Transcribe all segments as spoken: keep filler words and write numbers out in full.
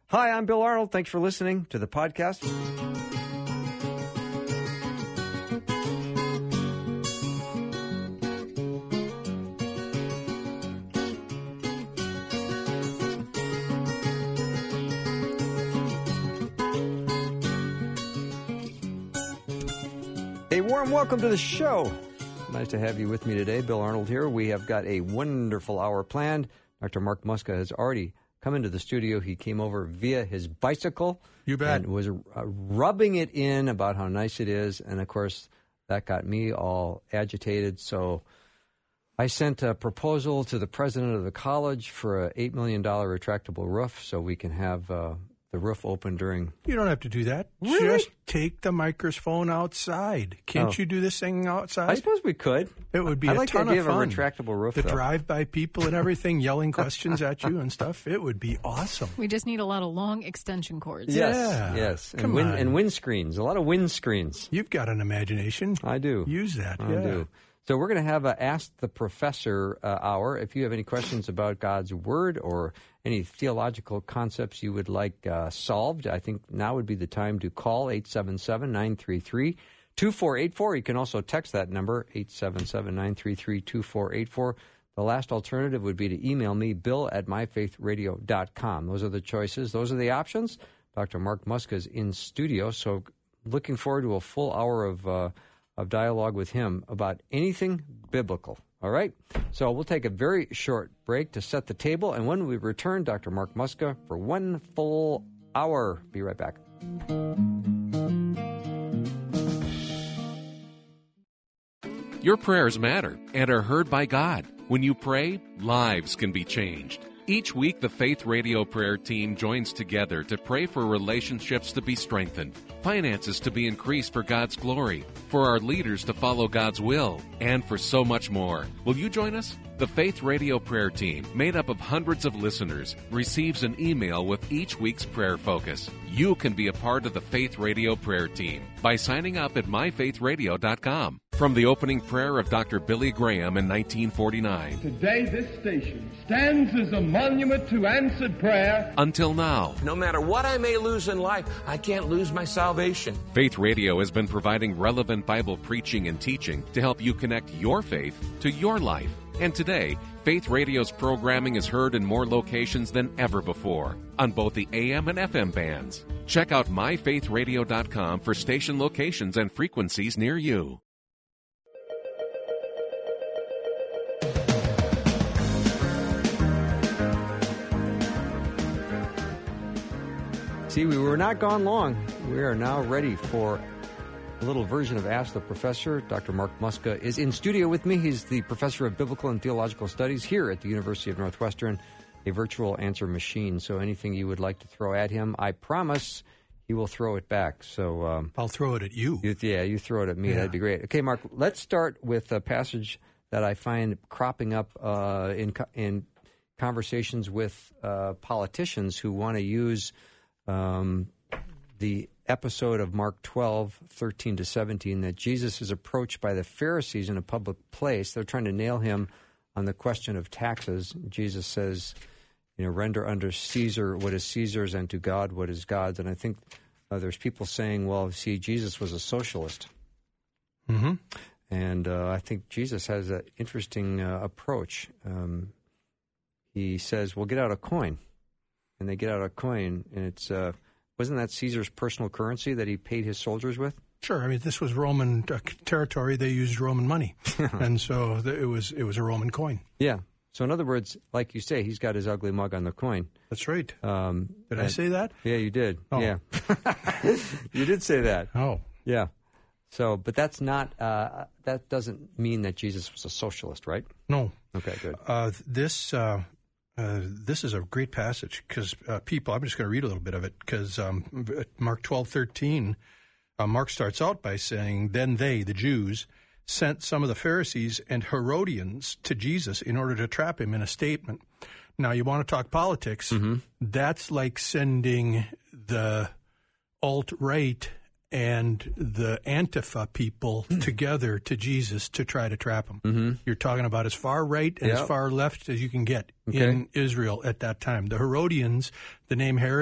Hi, I'm Bill Arnold. Thanks for listening to the podcast. A warm welcome to the show. Nice to have you with me today. Bill Arnold here. We have got a wonderful hour planned. Doctor Mark Muska has already come into the studio. He came over via his bicycle. You bet. And was uh, rubbing it in about how nice it is. And, of course, that got me all agitated. So I sent a proposal to the president of the college for an eight million dollars retractable roof so we can have uh, the roof open during... You don't have to do that. Really? Just take the microphone outside. Can't Oh. you do this thing outside? I suppose we could. It would be I a like ton the idea of of, fun. a retractable roof, The though. drive-by people and everything yelling questions at you and stuff. It would be awesome. We just need a lot of long extension cords. Yes, Yeah. yes. And Come wind, on. and wind screens. A lot of wind screens. You've got an imagination. I do. Use that. I yeah. do. So we're going to have a Ask the Professor uh, hour. If you have any questions about God's Word or any theological concepts you would like uh, solved, I think now would be the time to call eight seven seven, nine three three, two four eight four. You can also text that number, eight seven seven, nine three three, two four eight four. The last alternative would be to email me, bill at my faith radio dot com. Those are the choices. Those are the options. Doctor Mark Muska is in studio, so looking forward to a full hour of uh, of dialogue with him about anything biblical. All right? So we'll take a very short break to set the table, and when we return, Doctor Mark Muska for one full hour. Be right back. Your prayers matter and are heard by God. When you pray, lives can be changed. Each week, the Faith Radio prayer team joins together to pray for relationships to be strengthened, finances to be increased for God's glory, for our leaders to follow God's will, and for so much more. Will you join us? The Faith Radio prayer team, made up of hundreds of listeners, receives an email with each week's prayer focus. You can be a part of the Faith Radio prayer team by signing up at my faith radio dot com. From the opening prayer of Doctor Billy Graham in nineteen forty-nine. Today, this station stands as a monument to answered prayer. Until now, No matter what I may lose in life, I can't lose my salvation. Faith Radio has been providing relevant Bible preaching and teaching to help you connect your faith to your life. And today, Faith Radio's programming is heard in more locations than ever before on both the A M and F M bands. Check out my faith radio dot com for station locations and frequencies near you. See, we were not gone long. We are now ready for a little version of Ask the Professor. Doctor Mark Muska is in studio with me. He's the professor of biblical and theological studies here at the University of Northwestern, a virtual answer machine. So anything you would like to throw at him, I promise he will throw it back. So um, I'll throw it at you. you, yeah, you throw it at me. Yeah. That'd be great. Okay, Mark, let's start with a passage that I find cropping up uh, in co- in conversations with uh, politicians who want to use um, the episode of Mark twelve, thirteen to seventeen, that Jesus is approached by the Pharisees in a public place. They're trying to nail him on the question of taxes. Jesus says, you know, render unto Caesar what is Caesar's and to God what is God's. And I think uh, there's people saying, well, see, Jesus was a socialist. Mm-hmm. And uh, I think Jesus has an interesting uh, approach. Um, he says, well, get out a coin. And they get out a coin, and it's... Uh, wasn't that Caesar's personal currency that he paid his soldiers with? Sure. I mean, this was Roman uh, territory. They used Roman money. And so th- it was it was a Roman coin. Yeah. So in other words, like you say, he's got his ugly mug on the coin. That's right. Um, Did I and- say that? Yeah, you did. Oh. Yeah. You did say that. Oh. Yeah. So, but that's not, uh, that doesn't mean that Jesus was a socialist, right? No. Okay, good. Uh, this uh, uh, this is a great passage because uh, people, I'm just going to read a little bit of it because um, Mark twelve thirteen, uh, Mark starts out by saying, then they, the Jews, sent some of the Pharisees and Herodians to Jesus in order to trap him in a statement. Now, you want to talk politics, Mm-hmm. that's like sending the alt-right and the Antifa people together to Jesus to try to trap him. Mm-hmm. You're talking about as far right and Yep. as far left as you can get Okay. in Israel at that time. The Herodians, the name Herod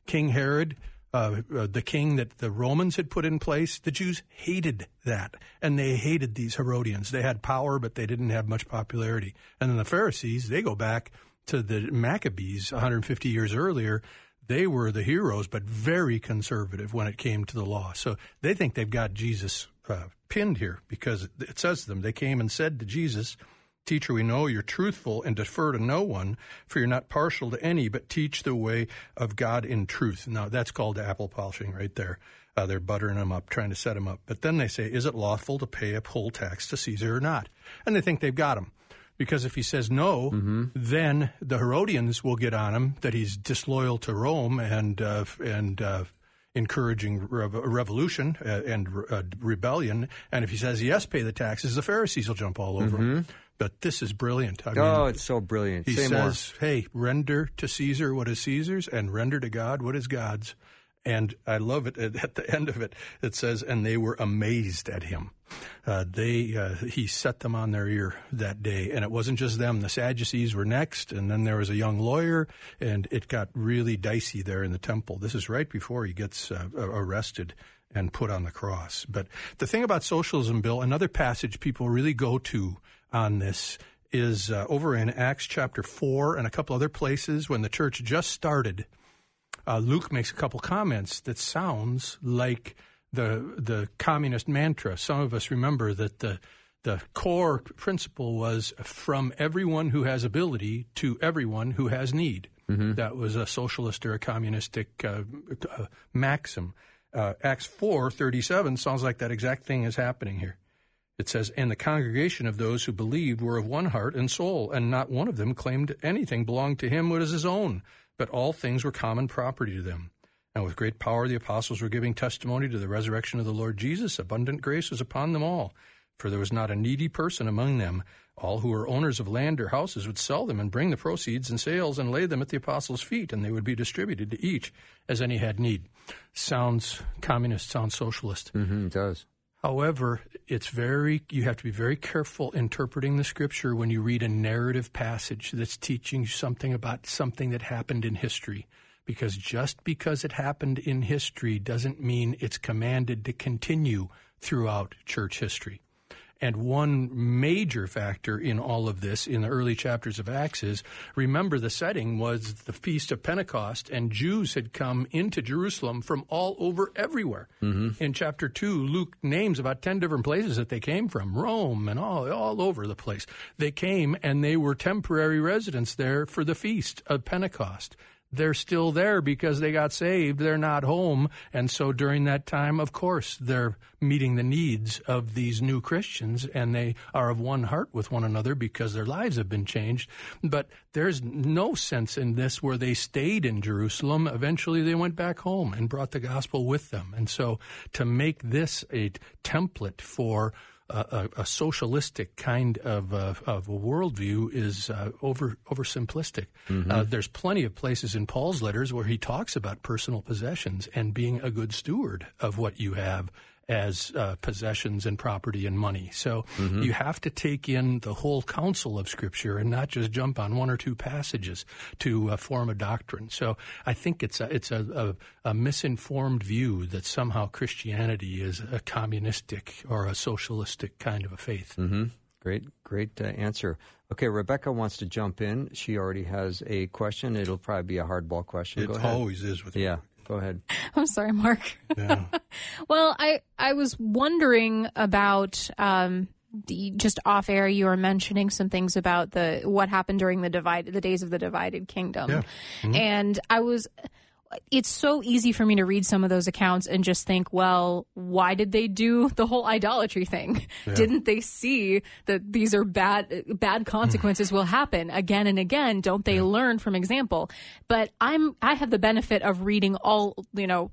King Herod, uh, uh, the king that the Romans had put in place, the Jews hated that, and they hated these Herodians. They had power, but they didn't have much popularity. And then the Pharisees, they go back to the Maccabees one hundred fifty years earlier. They were the heroes, but very conservative when it came to the law. So they think they've got Jesus uh, pinned here, because it says to them, they came and said to Jesus, "Teacher, we know you're truthful and defer to no one, for you're not partial to any, but teach the way of God in truth." Now, that's called apple polishing right there. Uh, they're buttering them up, trying to set them up. But then they say, is it lawful to pay a poll tax to Caesar or not? And they think they've got him. Because if he says no, mm-hmm. then the Herodians will get on him that he's disloyal to Rome and uh, and uh, encouraging rev- revolution uh, and uh, rebellion. And if he says yes, pay the taxes, the Pharisees will jump all over mm-hmm. him. But this is brilliant. I oh, mean, it's so brilliant. He Say says, more. hey, render to Caesar what is Caesar's, and render to God what is God's. And I love it. At the end of it, it says, and they were amazed at him. Uh, they uh, he set them on their ear that day. And it wasn't just them. The Sadducees were next, and then there was a young lawyer, and it got really dicey there in the temple. This is right before he gets uh, arrested and put on the cross. But the thing about socialism, Bill, another passage people really go to on this is uh, over in Acts chapter four and a couple other places when the church just started. Uh, Luke makes a couple comments that sounds like the the communist mantra. Some of us remember that the the core principle was from everyone who has ability to everyone who has need. Mm-hmm. That was a socialist or a communistic uh, uh, maxim. Uh, Acts four thirty-seven sounds like that exact thing is happening here. It says, and the congregation of those who believed were of one heart and soul, and not one of them claimed anything belonged to him what is his own, but all things were common property to them. And with great power the apostles were giving testimony to the resurrection of the Lord Jesus. Abundant grace was upon them all. For there was not a needy person among them. All who were owners of land or houses would sell them and bring the proceeds and sales and lay them at the apostles' feet, and they would be distributed to each as any had need. Sounds communist, sounds socialist. Mm-hmm, it does. However, it's very, you have to be very careful interpreting the scripture when you read a narrative passage that's teaching you something about something that happened in history. Because just because it happened in history doesn't mean it's commanded to continue throughout church history. And one major factor in all of this in the early chapters of Acts is, remember the setting was the Feast of Pentecost, and Jews had come into Jerusalem from all over everywhere. Mm-hmm. In chapter two, Luke names about ten different places that they came from, Rome and all, all over the place. They came and they were temporary residents there for the Feast of Pentecost. They're still there because they got saved. They're not home. And so during that time, of course, they're meeting the needs of these new Christians, and they are of one heart with one another because their lives have been changed. But there's no sense in this where they stayed in Jerusalem. Eventually they went back home and brought the gospel with them. And so to make this a template for A, a, a socialistic kind of uh, of a worldview is uh, over oversimplistic. Mm-hmm. Uh, there's plenty of places in Paul's letters where he talks about personal possessions and being a good steward of what you have as uh, possessions and property and money. So mm-hmm. you have to take in the whole counsel of Scripture and not just jump on one or two passages to uh, form a doctrine. So I think it's a, it's a, a, a misinformed view that somehow Christianity is a communistic or a socialistic kind of a faith. Mm-hmm. Great, great uh, answer. Okay, Rebecca wants to jump in. She already has a question. It'll probably be a hardball question. It Go ahead. always is with you. Yeah. Go ahead. I'm sorry, Mark. Yeah. Well, I, I was wondering about um, the, just off air. You were mentioning some things about the what happened during the divide, the days of the divided kingdom, yeah. Mm-hmm. and I was. It's so easy for me to read some of those accounts and just think, well, why did they do the whole idolatry thing? Yeah. Didn't they see that these are bad, bad consequences mm. will happen again and again? Don't they yeah. learn from example? But I'm, I have the benefit of reading all, you know,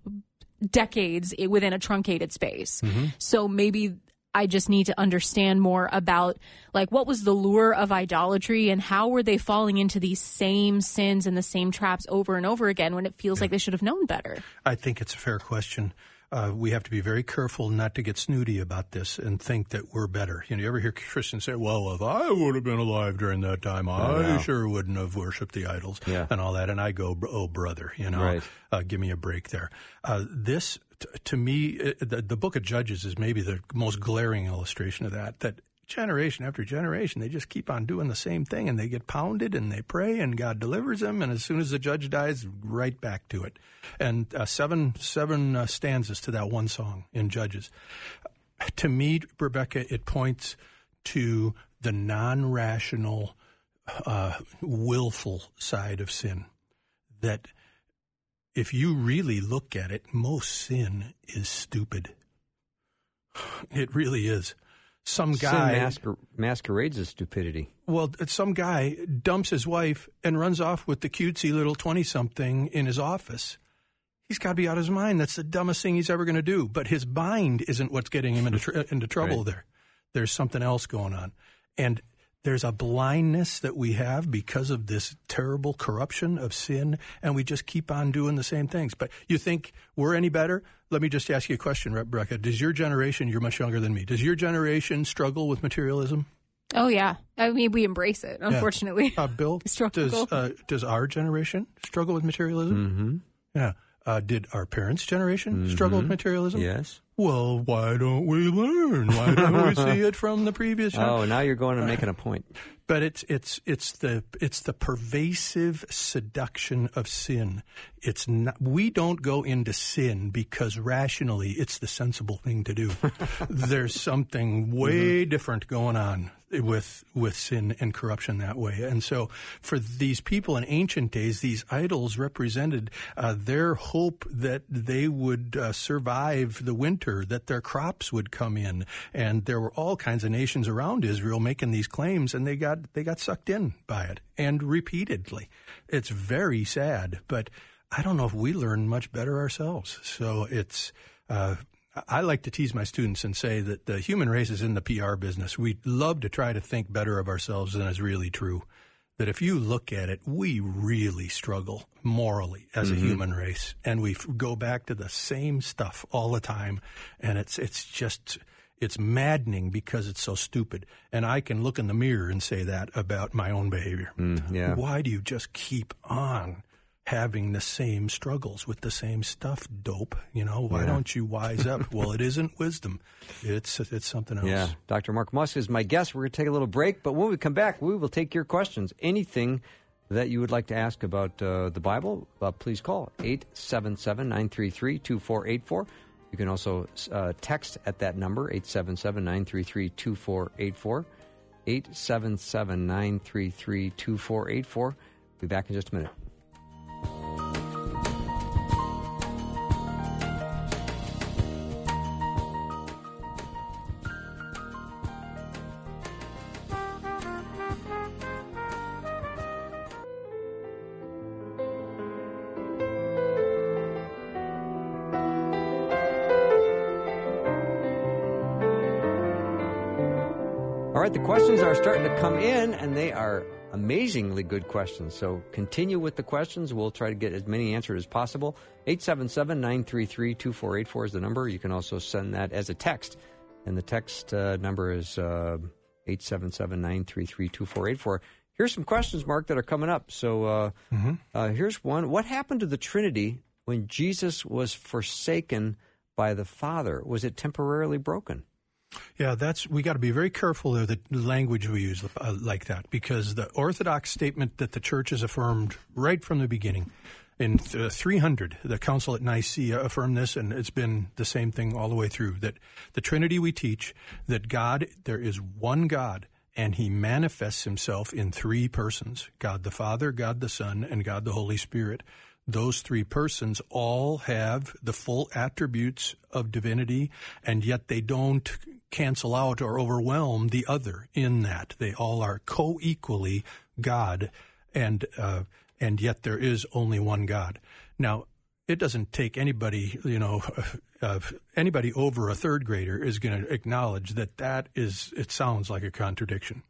decades within a truncated space. Mm-hmm. So maybe I just need to understand more about, like, what was the lure of idolatry and how were they falling into these same sins and the same traps over and over again when it feels yeah. like they should have known better? I think it's a fair question. uh, we have to be very careful not to get snooty about this and think that we're better. You know, you ever hear Christians say, well, if I would have been alive during that time, I sure wouldn't have worshipped the idols yeah. and all that. And I go, oh, brother, you know, right. uh, give me a break there. Uh, this, t- to me, it, the, the book of Judges is maybe the most glaring illustration of that, that generation after generation, they just keep on doing the same thing, and they get pounded, and they pray, and God delivers them, and as soon as the judge dies, right back to it. And uh, seven seven uh, stanzas to that one song in Judges. To me, Rebecca, it points to the non-rational, uh, willful side of sin. That if you really look at it, most sin is stupid. It really is. Some guy Sin masquer- masquerades as stupidity. Well, some guy dumps his wife and runs off with the cutesy little twenty-something in his office. He's got to be out of his mind. That's the dumbest thing he's ever going to do. But his mind isn't what's getting him into, tr- into trouble right. there. There's something else going on. And there's a blindness that we have because of this terrible corruption of sin, and we just keep on doing the same things. But you think we're any better? Let me just ask you a question, Rebecca. Does your generation, you're much younger than me, does your generation struggle with materialism? Oh, yeah. I mean, we embrace it, unfortunately. Yeah. Uh, Bill, does, uh, does our generation struggle with materialism? Mm-hmm. Yeah. Uh, did our parents' generation mm-hmm. struggle with materialism? Yes. Well, why don't we learn? Why don't we see it from the previous generation? Oh, now you're going and making a point. But it's it's it's the it's the pervasive seduction of sin. It's not, we don't go into sin because rationally it's the sensible thing to do. There's something way mm-hmm. different going on with with sin and corruption that way. And so for these people in ancient days, these idols represented uh, their hope that they would uh, survive the winter, that their crops would come in. And there were all kinds of nations around Israel making these claims, and they got they got sucked in by it, and repeatedly. It's very sad, but I don't know if we learn much better ourselves. So it's uh, I like to tease my students and say that the human race is in the P R business. We love to try to think better of ourselves than is really true. That if you look at it, we really struggle morally as mm-hmm. a human race, and we f- go back to the same stuff all the time, and it's it's just it's maddening because it's so stupid. And I can look in the mirror and say that about my own behavior. Mm, yeah. Why do you just keep on having the same struggles with the same stuff, dope? You know, why yeah. don't you wise up? Well, it isn't wisdom. It's it's something else. Yeah. Doctor Mark Musk is my guest. We're going to take a little break, but when we come back, we will take your questions. Anything that you would like to ask about uh, the Bible, uh, please call eight seven seven, nine three three, two four eight four. You can also uh, text at that number, eight seven seven, nine three three, two four eight four, eight seven seven, nine three three, two four eight four. Be back in just a minute. All right, the questions are starting to come in, and they are amazingly good questions. So continue with the questions. We'll try to get as many answered as possible. eight seven seven, nine three three, two four eight four is the number. You can also send that as a text, and the text uh, number is uh, eight seven seven, nine three three, two four eight four. Here's some questions, Mark, that are coming up. So uh, mm-hmm. uh, here's one. What happened to the Trinity when Jesus was forsaken by the Father? Was it temporarily broken? Yeah, that's we got to be very careful of the language we use uh, like that, because the Orthodox statement that the Church has affirmed right from the beginning, in uh, three hundred, the Council at Nicaea affirmed this, and it's been the same thing all the way through, that the Trinity we teach, that God, there is one God, and he manifests himself in three persons, God the Father, God the Son, and God the Holy Spirit. Those three persons all have the full attributes of divinity, and yet they don't cancel out or overwhelm the other in that. They all are co-equally God, and uh, and yet there is only one God. Now, it doesn't take anybody, you know, uh, anybody over a third grader is going to acknowledge that that is, it sounds like a contradiction.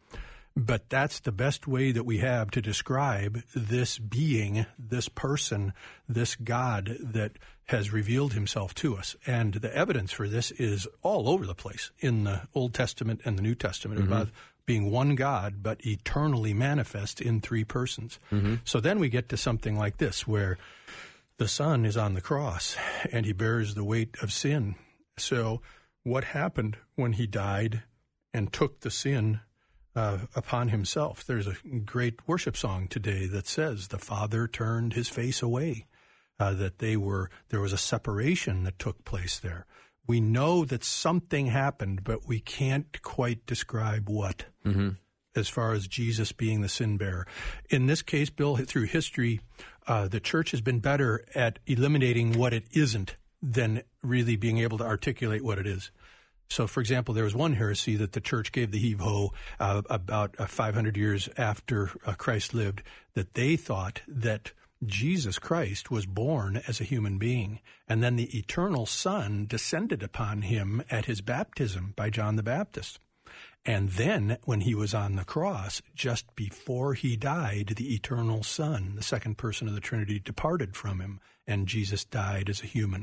But that's the best way that we have to describe this being, this person, this God that has revealed himself to us. And the evidence for this is all over the place in the Old Testament and the New Testament mm-hmm. about being one God, but eternally manifest in three persons. Mm-hmm. So then we get to something like this, where the Son is on the cross and he bears the weight of sin. So what happened when he died and took the sin Uh, upon himself? There's a great worship song today that says the Father turned his face away, uh, that they were there was a separation that took place there. We know that something happened, but we can't quite describe what, mm-hmm. as far as Jesus being the sin bearer. In this case, Bill, through history, uh, the church has been better at eliminating what it isn't than really being able to articulate what it is. So, for example, there was one heresy that the church gave the heave-ho uh, about uh, five hundred years after uh, Christ lived, that they thought that Jesus Christ was born as a human being, and then the eternal Son descended upon him at his baptism by John the Baptist. And then, when he was on the cross, just before he died, the eternal Son, the second person of the Trinity, departed from him, and Jesus died as a human.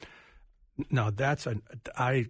Now, that's a... I...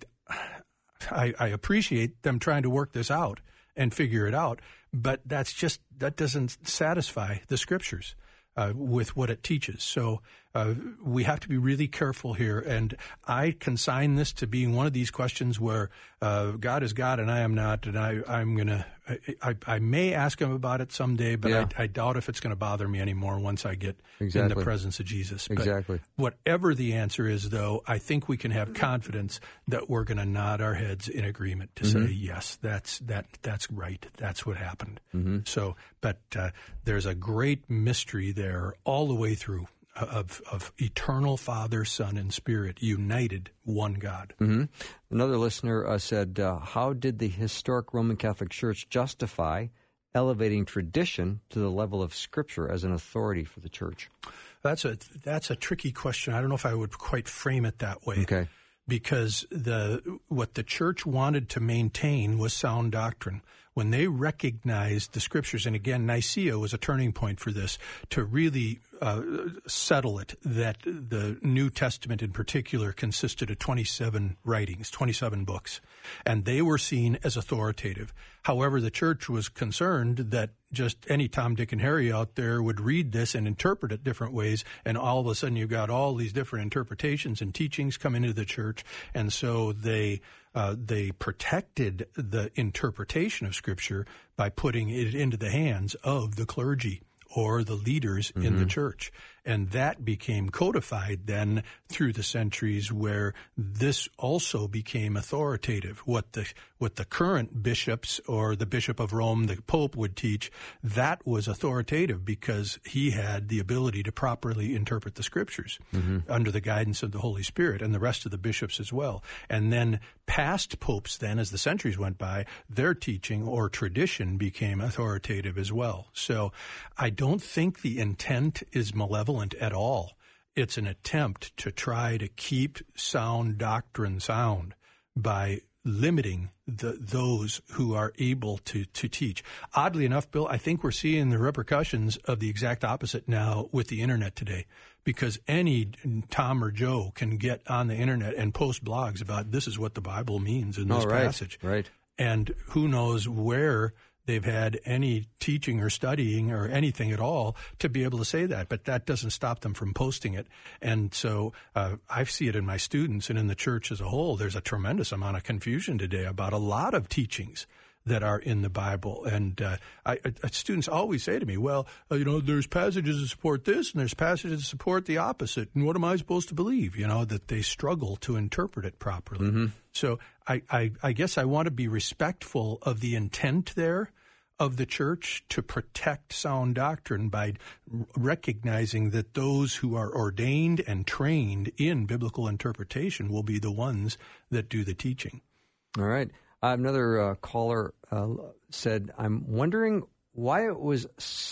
I, I appreciate them trying to work this out and figure it out, but that's just, that doesn't satisfy the Scriptures uh, with what it teaches. So uh, we have to be really careful here, and I consign this to being one of these questions where uh, God is God and I am not, and I, I'm going to, I, I may ask him about it someday, but yeah. I, I doubt if it's going to bother me anymore once I get exactly. in the presence of Jesus. Exactly. But whatever the answer is, though, I think we can have confidence that we're going to nod our heads in agreement to mm-hmm. say, yes, that's that that's right. That's what happened. Mm-hmm. So, but uh, there's a great mystery there all the way through of of eternal Father, Son, and Spirit, united, one God. Mm-hmm. Another listener uh, said, uh, how did the historic Roman Catholic Church justify elevating tradition to the level of Scripture as an authority for the Church? That's a that's a tricky question. I don't know if I would quite frame it that way. Okay. Because the what the Church wanted to maintain was sound doctrine. When they recognized the Scriptures, and again, Nicaea was a turning point for this, to really uh, settle it, that the New Testament in particular consisted of twenty-seven writings, twenty-seven books, and they were seen as authoritative. However, the Church was concerned that just any Tom, Dick, and Harry out there would read this and interpret it different ways, and all of a sudden you've got all these different interpretations and teachings come into the Church, and so they uh, they protected the interpretation of Scripture by putting it into the hands of the clergy or the leaders mm-hmm. in the church. And that became codified then through the centuries, where this also became authoritative. What the what the current bishops or the Bishop of Rome, the Pope, would teach, that was authoritative because he had the ability to properly interpret the Scriptures mm-hmm. under the guidance of the Holy Spirit, and the rest of the bishops as well. And then past popes then, as the centuries went by, their teaching or tradition became authoritative as well. So I don't think the intent is malevolent at all. It's an attempt to try to keep sound doctrine sound by limiting the, those who are able to, to teach. Oddly enough, Bill, I think we're seeing the repercussions of the exact opposite now with the Internet today, because any Tom or Joe can get on the Internet and post blogs about this is what the Bible means in this oh, right, passage. Right. And who knows where they've had any teaching or studying or anything at all to be able to say that, but that doesn't stop them from posting it. And so uh, I see it in my students and in the church as a whole. There's a tremendous amount of confusion today about a lot of teachings that are in the Bible. And uh, I, I, students always say to me, well, uh, you know, there's passages that support this and there's passages that support the opposite. And what am I supposed to believe? You know, that they struggle to interpret it properly. Mm-hmm. So I, I, I guess I want to be respectful of the intent there of the church to protect sound doctrine by recognizing that those who are ordained and trained in biblical interpretation will be the ones that do the teaching. All right. Uh, another uh, caller uh, said, I'm wondering why it was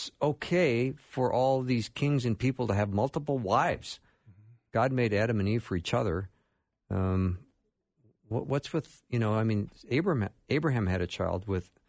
okay for all these kings and people to have multiple wives. God made Adam and Eve for each other. Um, what, what's with, you know, I mean, Abraham, Abraham had a child with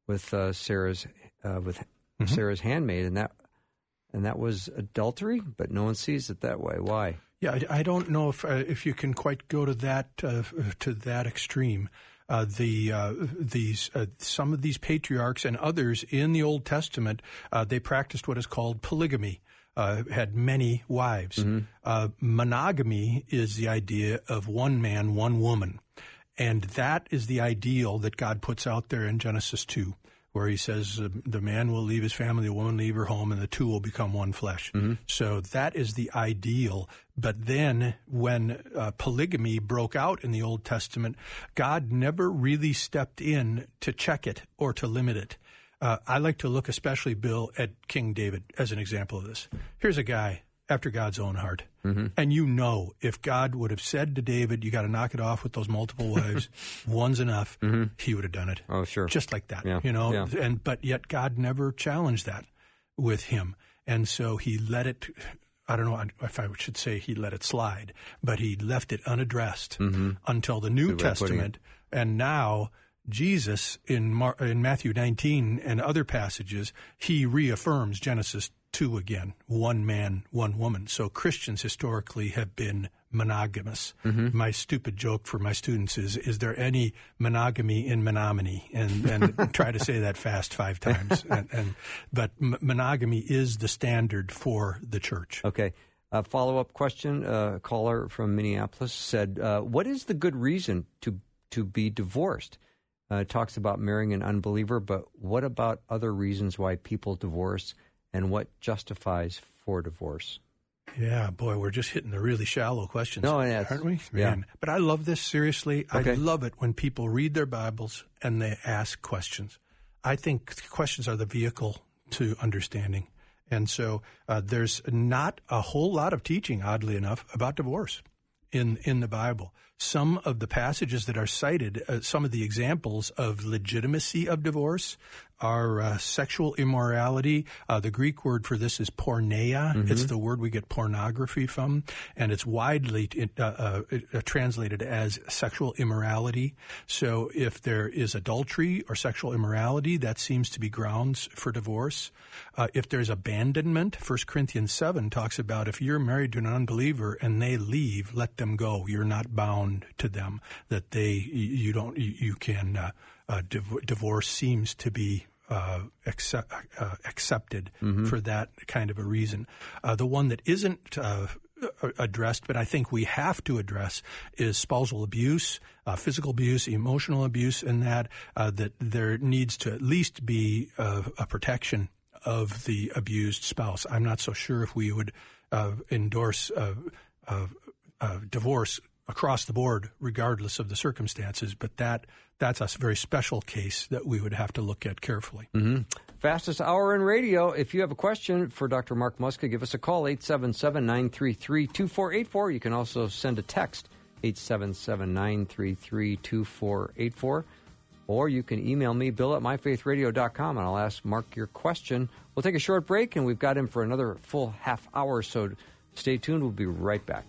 with uh, Sarah's uh, with Mm-hmm. Sarah's handmaid, and that and that was adultery, but no one sees it that way. Why? Yeah, I, I don't know if uh, if you can quite go to that uh, to that extreme. Uh, the uh, these uh, some of these patriarchs and others in the Old Testament, uh, they practiced what is called polygamy. Uh, had many wives. Mm-hmm. Uh, monogamy is the idea of one man, one woman, and that is the ideal that God puts out there in Genesis two. Where he says uh, the man will leave his family, the woman leave her home, and the two will become one flesh. Mm-hmm. So that is the ideal. But then when uh, polygamy broke out in the Old Testament, God never really stepped in to check it or to limit it. Uh, I like to look especially, Bill, at King David as an example of this. Here's a guy after God's own heart. Mm-hmm. And you know, if God would have said to David, you got to knock it off with those multiple wives, one's enough, mm-hmm. he would have done it. Oh, sure. Just like that, yeah. you know, yeah. and but yet God never challenged that with him. And so he let it, I don't know if I should say he let it slide, but he left it unaddressed mm-hmm. until the New Good way of putting Testament. And now Jesus in Mar- in Matthew nineteen and other passages, he reaffirms Genesis two again, one man, one woman. So Christians historically have been monogamous. Mm-hmm. My stupid joke for my students is, is there any monogamy in Menominee? And, and try to say that fast five times. And, and But m- monogamy is the standard for the church. Okay. A follow-up question. A caller from Minneapolis said, uh, what is the good reason to to be divorced? Uh, it talks about marrying an unbeliever, but what about other reasons why people divorce? And what justifies for divorce? Yeah, boy, we're just hitting the really shallow questions, no, yeah, aren't we? Yeah. Man. But I love this, seriously. Okay. I love it when people read their Bibles and they ask questions. I think questions are the vehicle to understanding. And so uh, there's not a whole lot of teaching, oddly enough, about divorce in in the Bible. Some of the passages that are cited, uh, some of the examples of legitimacy of divorce are uh, sexual immorality. Uh, the Greek word for this is porneia. Mm-hmm. It's the word we get pornography from, and it's widely uh, uh, uh, translated as sexual immorality. So if there is adultery or sexual immorality, that seems to be grounds for divorce. Uh, if there's abandonment, First Corinthians seven talks about if you're married to an unbeliever and they leave, let them go. You're not bound to them. That they, you don't, you, you can. Uh, uh, div- divorce seems to be uh, accept, uh, accepted mm-hmm. for that kind of a reason. Uh, the one that isn't uh, addressed, but I think we have to address, is spousal abuse, uh, physical abuse, emotional abuse, and that uh, that there needs to at least be uh, a protection of the abused spouse. I'm not so sure if we would uh, endorse uh, uh, uh, divorce across the board, regardless of the circumstances, but that that's a very special case that we would have to look at carefully. Mm-hmm. Fastest hour in radio. If you have a question for Doctor Mark Muska, give us a call, eight seven seven, nine three three, two four eight four. You can also send a text, eight seven seven, nine three three, two four eight four. Or you can email me, bill at my faith radio dot com, and I'll ask Mark your question. We'll take a short break, and we've got him for another full half hour, so stay tuned. We'll be right back.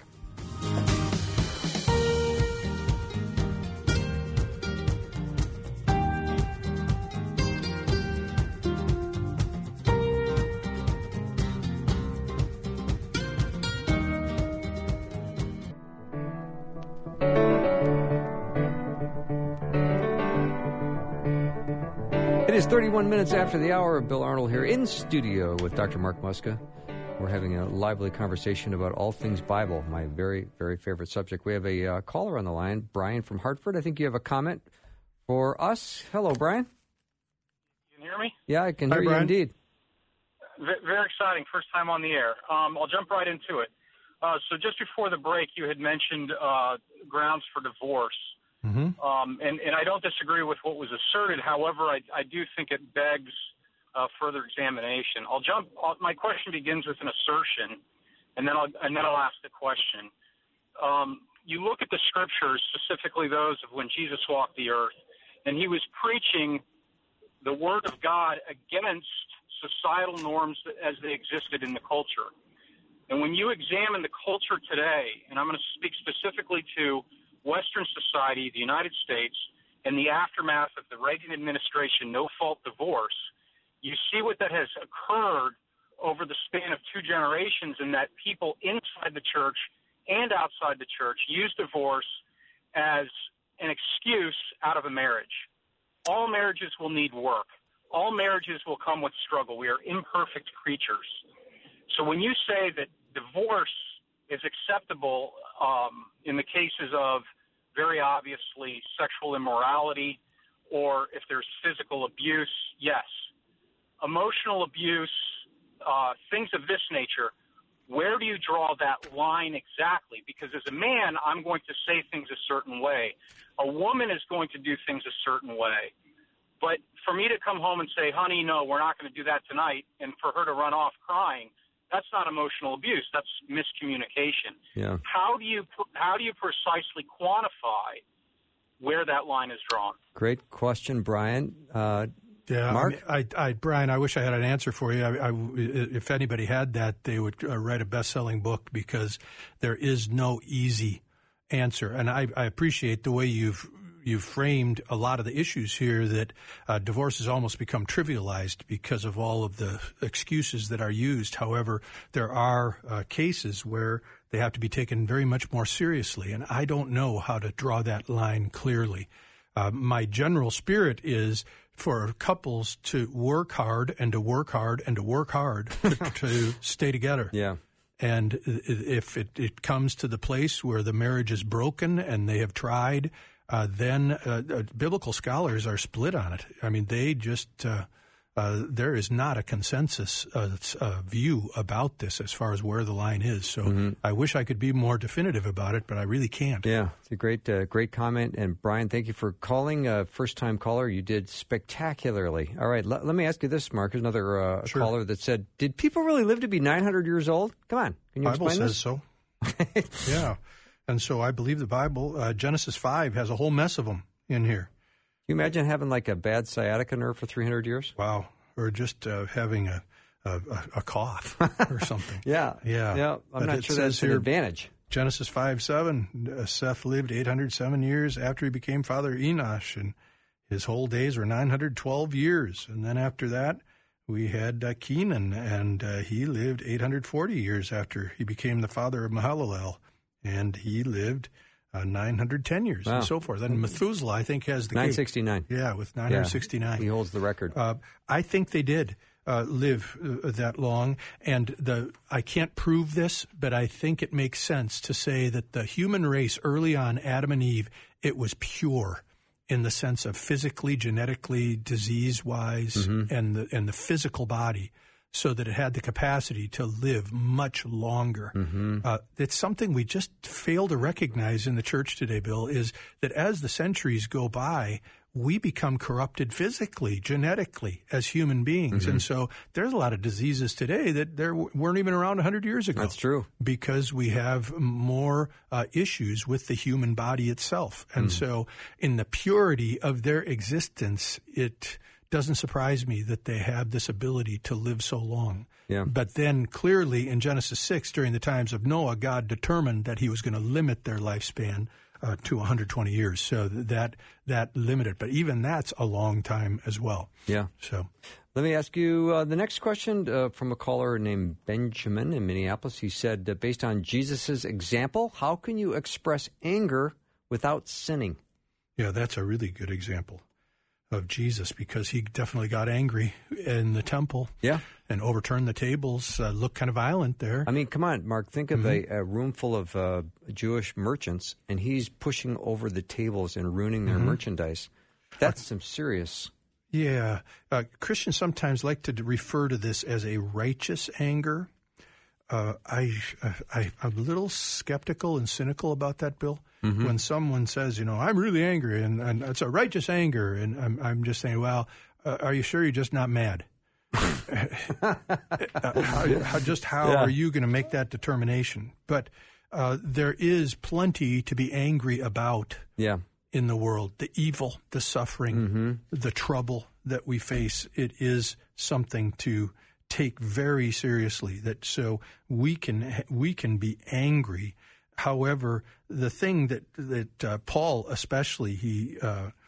It is thirty-one minutes after the hour. Bill Arnold here in studio with Doctor Mark Muska. We're having a lively conversation about all things Bible, my very, very favorite subject. We have a uh, caller on the line, Brian from Hartford. I think you have a comment for us. Hello, Brian. You can hear me? Yeah, I can Hi, hear Brian. you indeed. V- very exciting. First time on the air. Um, I'll jump right into it. Uh, so just before the break, you had mentioned uh, grounds for divorce. Mm-hmm. Um, and, and I don't disagree with what was asserted. However, I, I do think it begs uh, further examination. I'll jump. I'll, my question begins with an assertion, and then I'll and then I'll ask the question. Um, you look at the scriptures, specifically those of when Jesus walked the earth, and he was preaching the word of God against societal norms as they existed in the culture. And when you examine the culture today, and I'm going to speak specifically to Western society, the United States, in the aftermath of the Reagan administration no-fault divorce, you see what that has occurred over the span of two generations, in that people inside the church and outside the church use divorce as an excuse out of a marriage. All marriages will need work. All marriages will come with struggle. We are imperfect creatures. So when you say that divorce is acceptable um, in the cases of very obviously sexual immorality, or if there's physical abuse, yes. Emotional abuse, uh, things of this nature, where do you draw that line exactly? Because as a man, I'm going to say things a certain way. A woman is going to do things a certain way. But for me to come home and say, honey, no, we're not going to do that tonight, and for her to run off crying, that's not emotional abuse. That's miscommunication. Yeah. How do you how do you precisely quantify where that line is drawn? Great question, Brian. Uh, Yeah, Mark? I, mean, I, I, Brian, I wish I had an answer for you. I, I, if anybody had that, they would uh, write a best-selling book, because there is no easy answer. And I, I appreciate the way you've you've framed a lot of the issues here, that uh, divorce has almost become trivialized because of all of the excuses that are used. However, there are uh, cases where they have to be taken very much more seriously, and I don't know how to draw that line clearly. Uh, my general spirit is for couples to work hard and to work hard and to work hard to, to stay together. Yeah. And if it, it comes to the place where the marriage is broken and they have tried, uh, then uh, uh, biblical scholars are split on it. I mean, they just, uh, uh, there is not a consensus uh, uh, view about this as far as where the line is. So mm-hmm. I wish I could be more definitive about it, but I really can't. Yeah, it's a great, uh, great comment. And Brian, thank you for calling. Uh, first-time caller, you did spectacularly. All right, l- let me ask you this, Mark. There's another uh, sure. caller that said, did people really live to be nine hundred years old? Come on, can you Bible explain says this? so. Yeah, and so I believe the Bible, uh, Genesis five, has a whole mess of them in here. Can you imagine having like a bad sciatica nerve for three hundred years? Wow. Or just uh, having a, a, a cough or something. yeah. Yeah. Yeah. I'm but not sure that's an here, advantage. Genesis five seven, uh, Seth lived eight hundred seven years after he became father of Enosh, and his whole days were nine hundred twelve years. And then after that, we had uh, Kenan, and uh, he lived eight hundred forty years after he became the father of Mahalalel, and he lived uh, nine hundred ten years, wow. and so forth. And Methuselah, I think, has the nine sixty-nine. cake. Yeah, with nine hundred sixty-nine. Yeah, he holds the record. Uh, I think they did uh, live uh, that long, and the I can't prove this, but I think it makes sense to say that the human race early on, Adam and Eve, it was pure in the sense of physically, genetically, disease-wise, mm-hmm. and the and the physical body, so that it had the capacity to live much longer. Mm-hmm. Uh, it's something we just fail to recognize in the church today, Bill, is that as the centuries go by, we become corrupted physically, genetically, as human beings. Mm-hmm. And so there's a lot of diseases today that there weren't even around one hundred years ago. That's true. Because we have more uh, issues with the human body itself. And mm. so in the purity of their existence, it doesn't surprise me that they have this ability to live so long. Yeah. But then clearly in Genesis six, during the times of Noah, God determined that he was going to limit their lifespan uh, to one hundred twenty years. So that that limited. But even that's a long time as well. Yeah. So let me ask you uh, the next question uh, from a caller named Benjamin in Minneapolis. He said, uh, based on Jesus' example, how can you express anger without sinning? Yeah, that's a really good example of Jesus, because he definitely got angry in the temple. Yeah. And overturned the tables, uh, looked kind of violent there. I mean, come on, Mark, think of mm-hmm. a, a room full of uh, Jewish merchants, and he's pushing over the tables and ruining their mm-hmm. merchandise. That's some serious... Yeah. Uh, Christians sometimes like to refer to this as a righteous anger. Uh, I, I, I'm a little skeptical and cynical about that, Bill. Mm-hmm. When someone says, you know, I'm really angry, and, and it's a righteous anger, and I'm, I'm just saying, well, uh, are you sure you're just not mad? uh, how, how, just how yeah. are you going to make that determination? But uh, there is plenty to be angry about yeah. in the world. The evil, the suffering, mm-hmm. the trouble that we face, it is something to take very seriously. That so we can we can be angry. However, the thing that that uh, Paul especially he uh,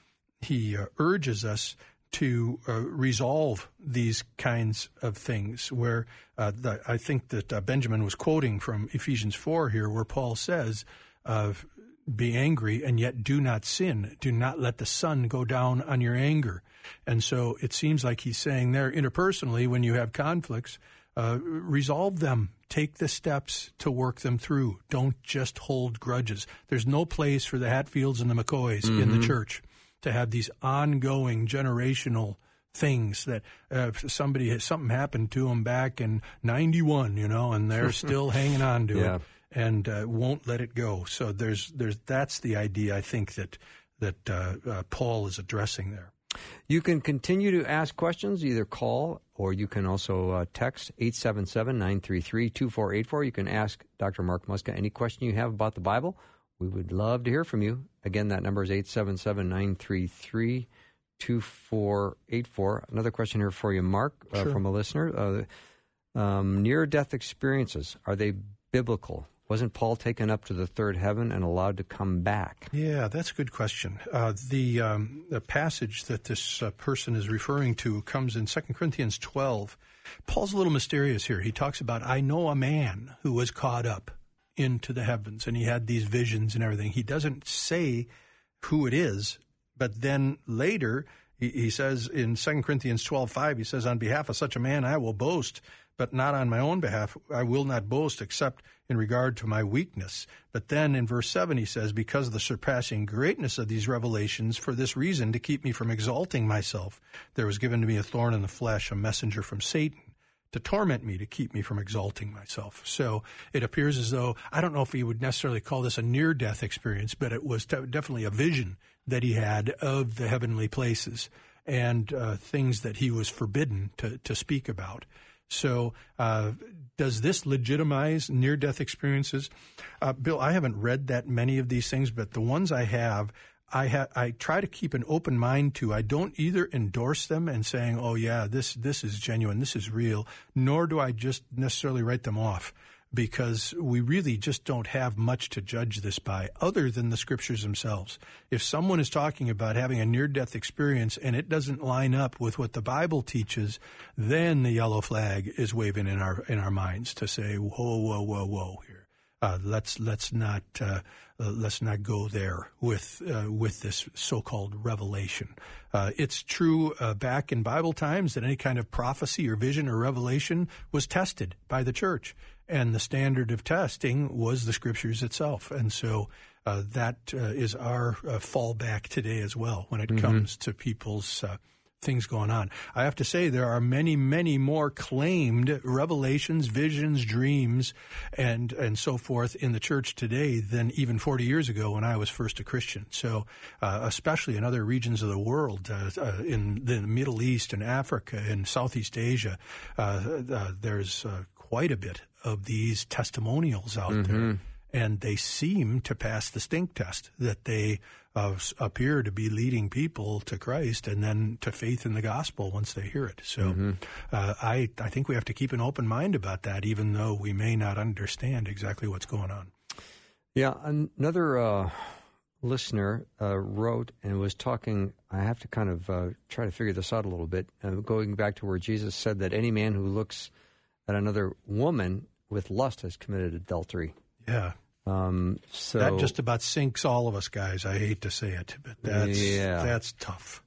he uh, urges us to uh, resolve these kinds of things, where uh, the, I think that uh, Benjamin was quoting from Ephesians four here, where Paul says, uh, be angry and yet do not sin. Do not let the sun go down on your anger. And so it seems like he's saying there, interpersonally, when you have conflicts, uh, resolve them. Take the steps to work them through. Don't just hold grudges. There's no place for the Hatfields and the McCoys mm-hmm. in the church to have these ongoing generational things that uh, if somebody has something happened to them back in ninety-one, you know, and they're still hanging on to yeah. it and uh, won't let it go. So there's there's that's the idea I think that that uh, uh, Paul is addressing there. You can continue to ask questions, either call or you can also uh, text eight seven seven, nine three three, two four eight four. You can ask Doctor Mark Muska any question you have about the Bible. We would love to hear from you. Again, that number is eight seven seven, nine three three, two four eight four. Another question here for you, Mark, uh, sure. from a listener. Uh, um, near-death experiences, are they biblical? Wasn't Paul taken up to the third heaven and allowed to come back? Yeah, that's a good question. Uh, the, um, the passage that this uh, person is referring to comes in Second Corinthians twelve. Paul's a little mysterious here. He talks about, I know a man who was caught up into the heavens, and he had these visions and everything. He doesn't say who it is, but then later he, he says in Second Corinthians twelve five, he says, on behalf of such a man I will boast, but not on my own behalf. I will not boast except in regard to my weakness. But then in verse seven he says, because of the surpassing greatness of these revelations, for this reason, to keep me from exalting myself, there was given to me a thorn in the flesh, a messenger from Satan, to torment me, to keep me from exalting myself. So it appears as though, I don't know if he would necessarily call this a near-death experience, but it was te- definitely a vision that he had of the heavenly places and uh, things that he was forbidden to, to speak about. So uh, does this legitimize near-death experiences? Uh, Bill, I haven't read that many of these things, but the ones I have, I ha- I try to keep an open mind to. I don't either endorse them and saying, oh, yeah, this this is genuine, this is real, nor do I just necessarily write them off, because we really just don't have much to judge this by other than the scriptures themselves. If someone is talking about having a near-death experience and it doesn't line up with what the Bible teaches, then the yellow flag is waving in our in our minds to say, whoa, whoa, whoa, whoa, here. Uh, let's let's not uh, uh, let's not go there with uh, with this so-called revelation. Uh, it's true uh, back in Bible times that any kind of prophecy or vision or revelation was tested by the church, and the standard of testing was the scriptures itself. And so uh, that uh, is our uh, fallback today as well when it mm-hmm. comes to people's uh, things going on. I have to say there are many, many more claimed revelations, visions, dreams, and and so forth in the church today than even forty years ago when I was first a Christian. So uh, especially in other regions of the world, uh, uh, in the Middle East and Africa and Southeast Asia, uh, uh, there's uh, quite a bit of these testimonials out mm-hmm. there. And they seem to pass the stink test, that they uh, appear to be leading people to Christ and then to faith in the gospel once they hear it. So mm-hmm. uh, I, I think we have to keep an open mind about that, even though we may not understand exactly what's going on. Yeah, another uh, listener uh, wrote and was talking, I have to kind of uh, try to figure this out a little bit, uh, going back to where Jesus said that any man who looks at another woman with lust has committed adultery. Yeah. Um, so that just about sinks all of us, guys. I hate to say it, but that's yeah. that's tough.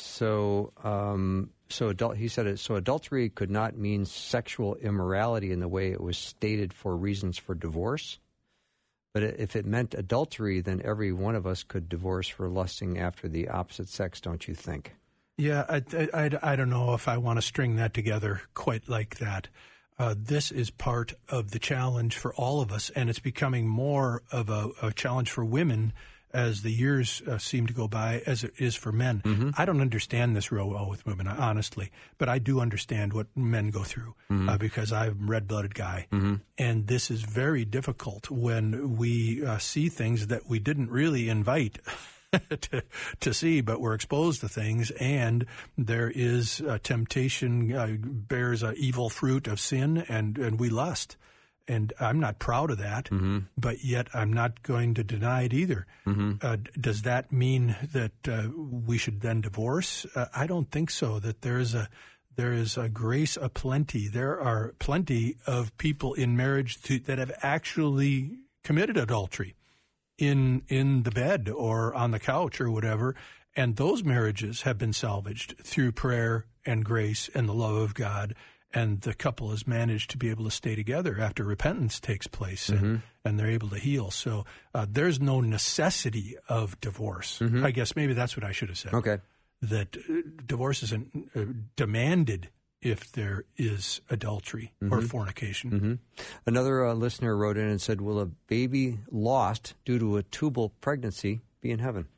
So, um, so adult, he said it. So adultery could not mean sexual immorality in the way it was stated for reasons for divorce. But if it meant adultery, then every one of us could divorce for lusting after the opposite sex, don't you think? Yeah, I, I, I don't know if I want to string that together quite like that. Uh, this is part of the challenge for all of us, and it's becoming more of a, a challenge for women as the years uh, seem to go by, as it is for men. Mm-hmm. I don't understand this real well with women, honestly, but I do understand what men go through mm-hmm. uh, because I'm a red-blooded guy, mm-hmm. and this is very difficult when we uh, see things that we didn't really invite to, to see, but we're exposed to things, and there is uh, temptation uh, bears an evil fruit of sin, and, and we lust. And I'm not proud of that, mm-hmm. but yet I'm not going to deny it either. Mm-hmm. Uh, does that mean that uh, we should then divorce? Uh, I don't think so. That there is a there is a grace aplenty. There are plenty of people in marriage to, that have actually committed adultery in in the bed or on the couch or whatever, and those marriages have been salvaged through prayer and grace and the love of God. And the couple has managed to be able to stay together after repentance takes place, mm-hmm. and, and they're able to heal. So uh, there's no necessity of divorce. Mm-hmm. I guess maybe that's what I should have said. Okay. That uh, divorce isn't uh, demanded if there is adultery mm-hmm. or fornication. Mm-hmm. Another uh, listener wrote in and said, will a baby lost due to a tubal pregnancy be in heaven?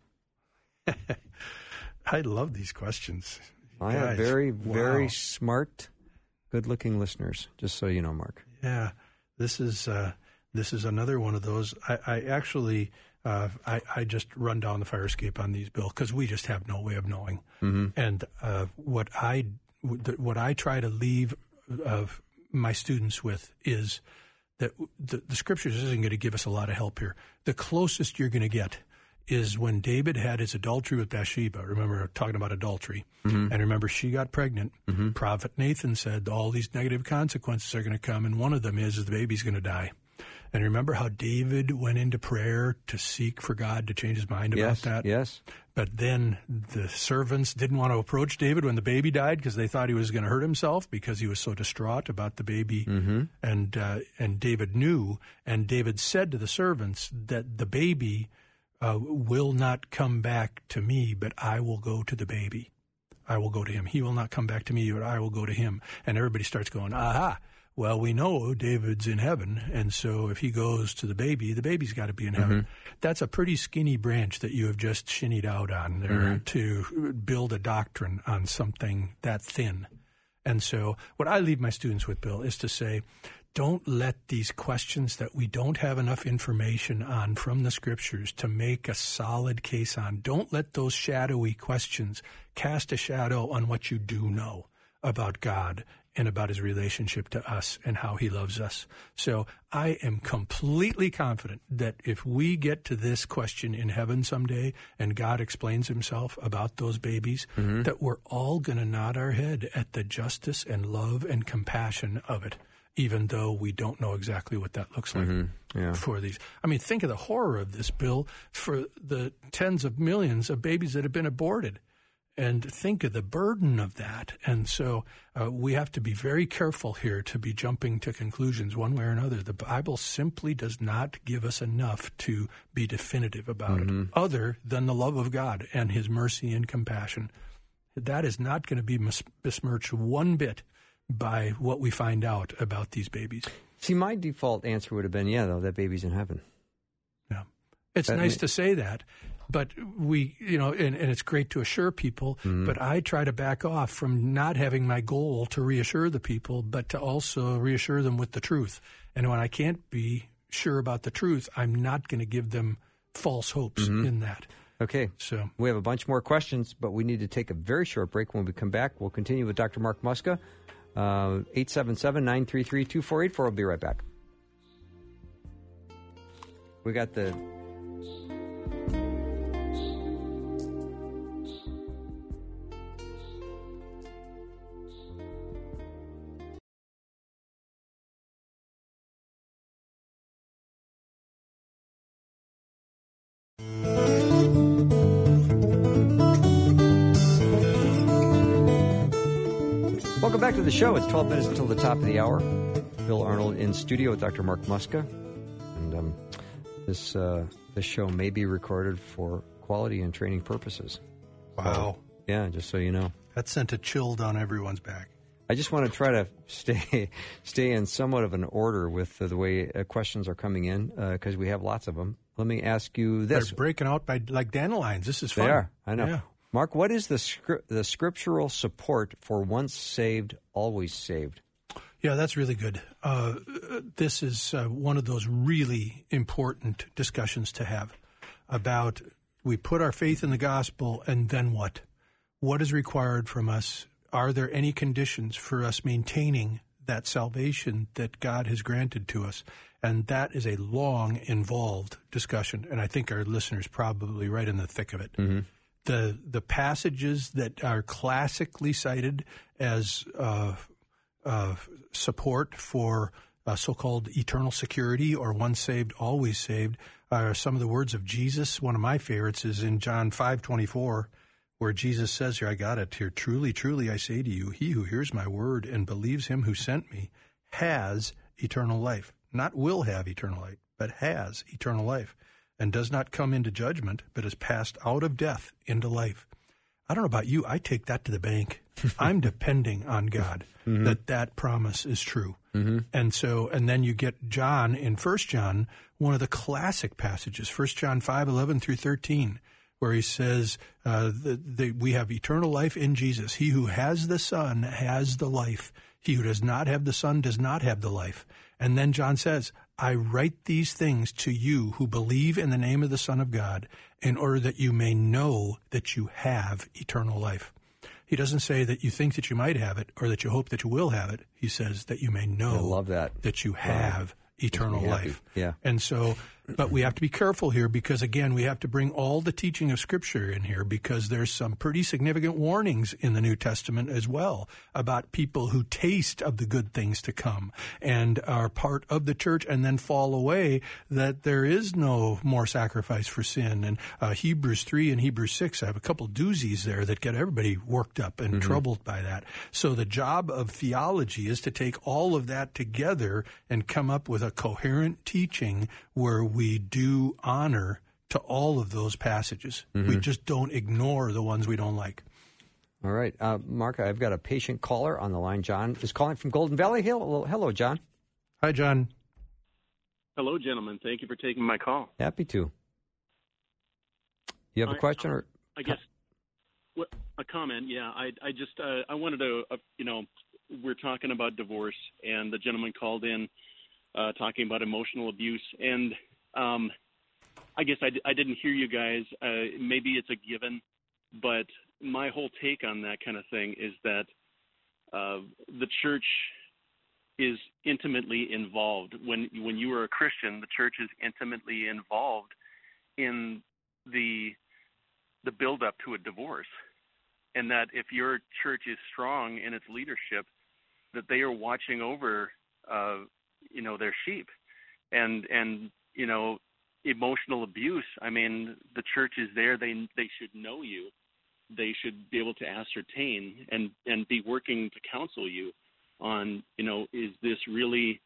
I love these questions. I Guys, have very, wow. very smart, good-looking listeners, just so you know, Mark. Yeah, this is uh, this is another one of those. I, I actually, uh, I, I just run down the fire escape on these, Bill, because we just have no way of knowing. Mm-hmm. And uh, what I what I try to leave of my students with is that the, the Scriptures isn't going to give us a lot of help here. The closest you're going to get is when David had his adultery with Bathsheba. Remember, talking about adultery. Mm-hmm. And remember, she got pregnant. Mm-hmm. Prophet Nathan said all these negative consequences are going to come, and one of them is, is the baby's going to die. And remember how David went into prayer to seek for God to change his mind yes, about that? Yes, But then the servants didn't want to approach David when the baby died because they thought he was going to hurt himself because he was so distraught about the baby. mm-hmm. And uh, and David knew, and David said to the servants that the baby uh, will not come back to me, but I will go to the baby. I will go to him. He will not come back to me, but I will go to him. And everybody starts going, aha. Well, we know David's in heaven, and so if he goes to the baby, the baby's got to be in heaven. Mm-hmm. That's a pretty skinny branch that you have just shinnied out on there mm-hmm. to build a doctrine on something that thin. And so what I leave my students with, Bill, is to say, don't let these questions that we don't have enough information on from the Scriptures to make a solid case on, don't let those shadowy questions cast a shadow on what you do know about God and about his relationship to us and how he loves us. So I am completely confident that if we get to this question in heaven someday and God explains himself about those babies, mm-hmm. that we're all going to nod our head at the justice and love and compassion of it, even though we don't know exactly what that looks like mm-hmm. yeah. for these. I mean, think of the horror of this, Bill, for the tens of millions of babies that have been aborted. And think of the burden of that. And so uh, we have to be very careful here to be jumping to conclusions one way or another. The Bible simply does not give us enough to be definitive about mm-hmm. it, other than the love of God and his mercy and compassion. That is not going to be mis- besmirched one bit by what we find out about these babies. See, my default answer would have been, yeah, though, that baby's in heaven. Yeah. It's that nice may- to say that. But we, you know, and, and it's great to assure people, mm-hmm. but I try to back off from not having my goal to reassure the people, but to also reassure them with the truth. And when I can't be sure about the truth, I'm not going to give them false hopes mm-hmm. in that. Okay. So we have a bunch more questions, but we need to take a very short break. When we come back, we'll continue with Doctor Mark Muska. Uh, eight seven seven, nine three three, two four eight four. I'll be right back. We got the... Welcome back to the show. It's twelve minutes until the top of the hour. Bill Arnold in studio with Doctor Mark Muska. And um, this uh, this show may be recorded for quality and training purposes. Wow. So, yeah, just so you know. That sent a chill down everyone's back. I just want to try to stay stay in somewhat of an order with uh, the way uh, questions are coming in, because uh, we have lots of them. Let me ask you this. They're breaking out by like dandelions. This is fun. They are. I know. Yeah. Mark, what is the scri- the scriptural support for once saved, always saved? Yeah, that's really good. Uh, this is uh, one of those really important discussions to have about we put our faith in the gospel, and then what? What is required from us? Are there any conditions for us maintaining that salvation that God has granted to us. And that is a long, involved discussion. And I think our listeners probably right in the thick of it. Mm-hmm. The the passages that are classically cited as uh, uh, support for uh, so-called eternal security or once saved, always saved are some of the words of Jesus. One of my favorites is in John five twenty-four, where Jesus says here, I got it here, truly, truly, I say to you, he who hears my word and believes him who sent me has eternal life. Not will have eternal life, but has eternal life, and does not come into judgment, but is passed out of death into life. I don't know about you. I take that to the bank. I'm depending on God mm-hmm. that that promise is true. Mm-hmm. And so, and then you get John in First John, one of the classic passages, First John five eleven through thirteen, where he says uh, that we have eternal life in Jesus. He who has the Son has the life. He who does not have the Son does not have the life. And then John says, I write these things to you who believe in the name of the Son of God, in order that you may know that you have eternal life. He doesn't say that you think that you might have it or that you hope that you will have it. He says that you may know I love that. that you have eternal life. Yeah. And so, but we have to be careful here because, again, we have to bring all the teaching of Scripture in here because there's some pretty significant warnings in the New Testament as well about people who taste of the good things to come and are part of the church and then fall away, that there is no more sacrifice for sin. And uh, Hebrews three and Hebrews six, I have a couple doozies there that get everybody worked up and mm-hmm. troubled by that. So the job of theology is to take all of that together and come up with a coherent teaching where we do honor to all of those passages. Mm-hmm. We just don't ignore the ones we don't like. All right. Uh, Mark, I've got a patient caller on the line. John is calling from Golden Valley. Hello, hello, John. Hi, John. Hello, gentlemen. Thank you for taking my call. Happy to. You have a I, question? or I guess what, a comment, yeah. I, I just uh, I wanted to, uh, you know, we're talking about divorce, and the gentleman called in uh, talking about emotional abuse, and um, I guess I, I didn't hear you guys. Uh, maybe it's a given, but my whole take on that kind of thing is that uh, the church is intimately involved. When when you are a Christian, the church is intimately involved in the the build-up to a divorce, and that if your church is strong in its leadership, that they are watching over, uh, you know, their sheep, and and you know, emotional abuse. I mean, the church is there. They they should know you. They should be able to ascertain and and be working to counsel you on, you know, is this really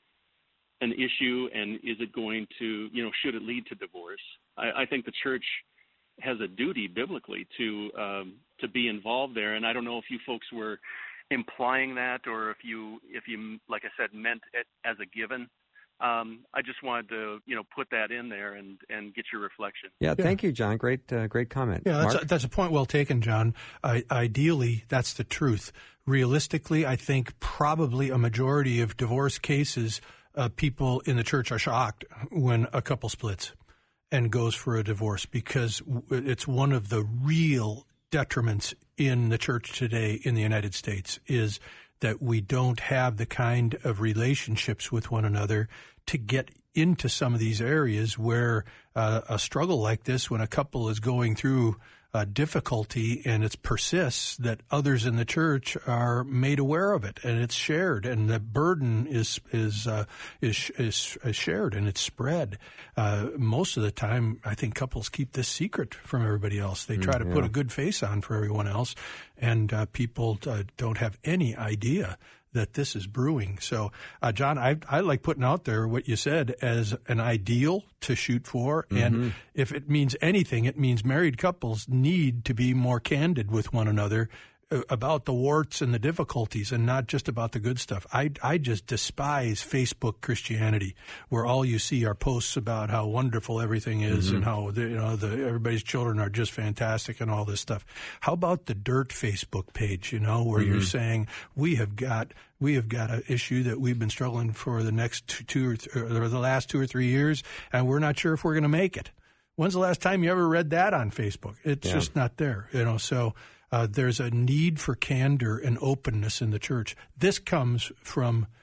an issue, and is it going to, you know, should it lead to divorce? I, I think the church has a duty biblically to um, to be involved there, and I don't know if you folks were implying that, or if you, if you, like I said, meant it as a given. Um, I just wanted to, you know, put that in there and, and get your reflection. Yeah, yeah. Thank you, John. Great, uh, great comment. Yeah, that's a, that's a point well taken, John. I, ideally, that's the truth. Realistically, I think probably a majority of divorce cases, uh, people in the church are shocked when a couple splits and goes for a divorce, because it's one of the real detriments in the church today in the United States is that we don't have the kind of relationships with one another to get into some of these areas where uh, a struggle like this, when a couple is going through uh, difficulty and it persists, that others in the church are made aware of it and it's shared, and the burden is is uh, is, is is shared and it's spread. Uh, most of the time, I think couples keep this secret from everybody else. They try mm, to yeah. put a good face on for everyone else, and uh, people uh, don't have any idea that this is brewing. So, uh, John, I, I like putting out there what you said as an ideal to shoot for. Mm-hmm. And if it means anything, it means married couples need to be more candid with one another about the warts and the difficulties, and not just about the good stuff. I, I just despise Facebook Christianity, where all you see are posts about how wonderful everything is mm-hmm. and how the, you know the, everybody's children are just fantastic and all this stuff. How about the dirt Facebook page, you know, where mm-hmm. you're saying we have got we have got an issue that we've been struggling for the next two, two or, th- or the last two or three years, and we're not sure if we're going to make it. When's the last time you ever read that on Facebook? It's yeah. just not there, you know. So. Uh, there's a need for candor and openness in the church. This comes from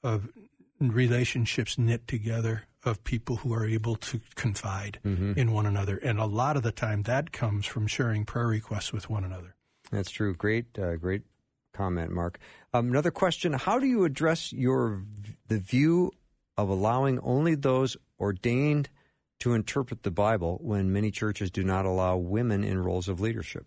of relationships knit together of people who are able to confide mm-hmm. in one another. And a lot of the time that comes from sharing prayer requests with one another. That's true. Great, uh, great comment, Mark. Um, another question: how do you address your the view of allowing only those ordained to interpret the Bible when many churches do not allow women in roles of leadership?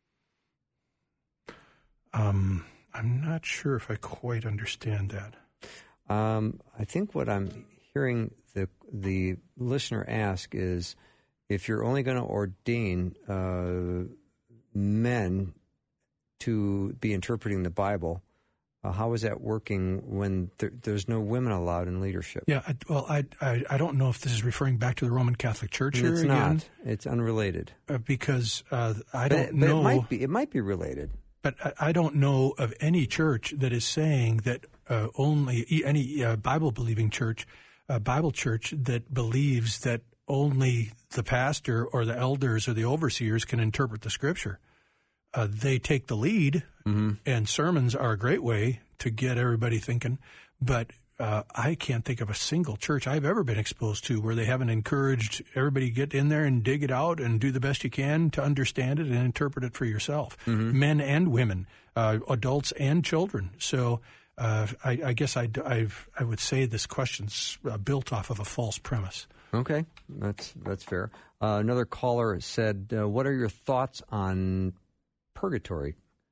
Um, I'm not sure if I quite understand that. Um, I think what I'm hearing the the listener ask is, if you're only going to ordain uh, men to be interpreting the Bible, uh, how is that working when there, there's no women allowed in leadership? Yeah, I, well, I, I I don't know if this is referring back to the Roman Catholic Church here it's again. It's not. It's unrelated. Uh, because uh, I but don't it, know. But it might be. It might be related. But I, I don't know of any church that is saying that uh, only any uh, Bible-believing church, uh, Bible church that believes that only the pastor or the elders or the overseers can interpret the Scripture. Uh, they take the lead, mm-hmm. and sermons are a great way to get everybody thinking. But uh, I can't think of a single church I've ever been exposed to where they haven't encouraged everybody to get in there and dig it out and do the best you can to understand it and interpret it for yourself, mm-hmm. men and women, uh, adults and children. So uh, I, I guess I, I've, I would say this question's uh, built off of a false premise. Okay, that's that's fair. Uh, another caller said, uh, what are your thoughts on purgatory?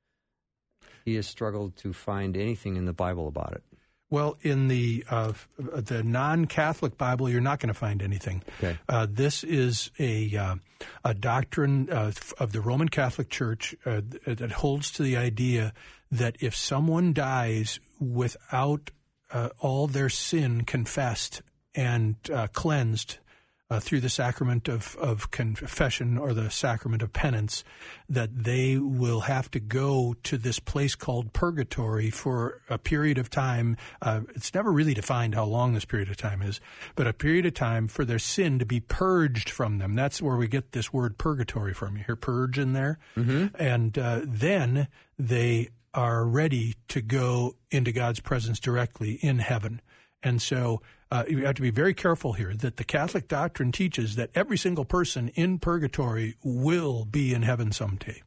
He has struggled to find anything in the Bible about it. Well, in the uh, the non-Catholic Bible, you're not going to find anything. Okay. Uh, this is a uh, a doctrine uh, of the Roman Catholic Church uh, that holds to the idea that if someone dies without uh, all their sin confessed and uh, cleansed Uh, through the sacrament of, of confession or the sacrament of penance, that they will have to go to this place called purgatory for a period of time. Uh, it's never really defined how long this period of time is, but a period of time for their sin to be purged from them. That's where we get this word purgatory from. You hear purge in there? Mm-hmm. And uh, then they are ready to go into God's presence directly in heaven. And so uh, you have to be very careful here that the Catholic doctrine teaches that every single person in purgatory will be in heaven someday.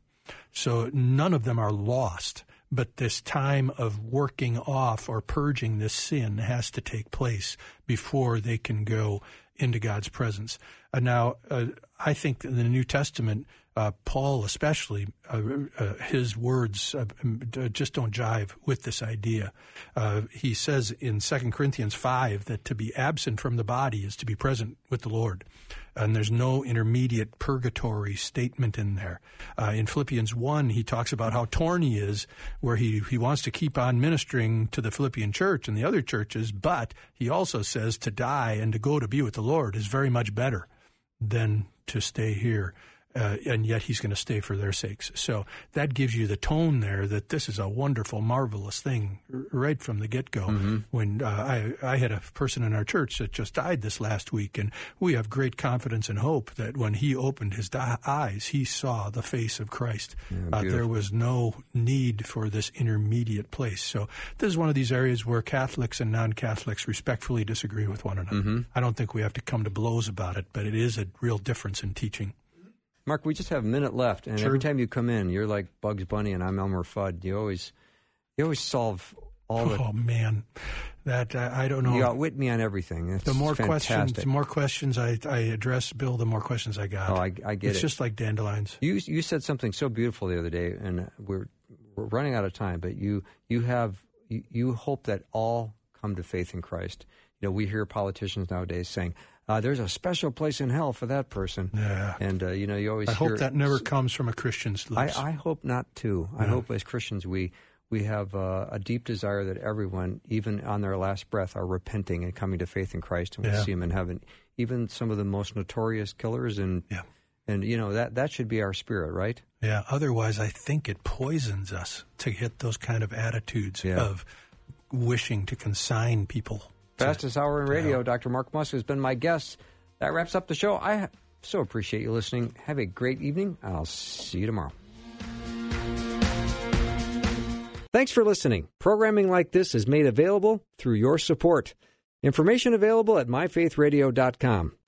So none of them are lost, but this time of working off or purging this sin has to take place before they can go into God's presence. Uh, now, uh, I think in the New Testament, uh, Paul especially, uh, uh, his words uh, just don't jive with this idea. Uh, he says in Second Corinthians five that to be absent from the body is to be present with the Lord. And there's no intermediate purgatory statement in there. Uh, in Philippians one, he talks about how torn he is, where he, he wants to keep on ministering to the Philippian church and the other churches, but he also says to die and to go to be with the Lord is very much better than to stay here. Uh, and yet he's going to stay for their sakes. So that gives you the tone there that this is a wonderful, marvelous thing r- right from the get-go. Mm-hmm. When uh, I, I had a person in our church that just died this last week, and we have great confidence and hope that when he opened his di- eyes, he saw the face of Christ. Yeah, uh, there was no need for this intermediate place. So this is one of these areas where Catholics and non-Catholics respectfully disagree with one another. Mm-hmm. I don't think we have to come to blows about it, but it is a real difference in teaching. Mark, we just have a minute left, and sure. every time you come in, you're like Bugs Bunny, and I'm Elmer Fudd. You always, you always solve all the. Oh man, that uh, I don't know. You outwit me on everything. It's the more fantastic. questions, the more questions I, I address, Bill, the more questions I got. Oh, I, I get it's it. It's just like dandelions. You you said something so beautiful the other day, and we're we're running out of time. But you you have you, you hope that all come to faith in Christ. You know, we hear politicians nowadays saying, Uh, there's a special place in hell for that person. Yeah. And, uh, you know, you always I hear... hope that never comes from a Christian's lips. I, I hope not, too. I yeah. hope as Christians we we have uh, a deep desire that everyone, even on their last breath, are repenting and coming to faith in Christ, and we'll yeah. see him in heaven. Even some of the most notorious killers, and, yeah. and you know, that, that should be our spirit, right? Yeah. Otherwise, I think it poisons us to get those kind of attitudes yeah. of wishing to consign people. Fastest hour in radio. Doctor Mark Musk has been my guest. That wraps up the show. I so appreciate you listening. Have a great evening. I'll see you tomorrow. Thanks for listening. Programming like this is made available through your support. Information available at my faith radio dot com.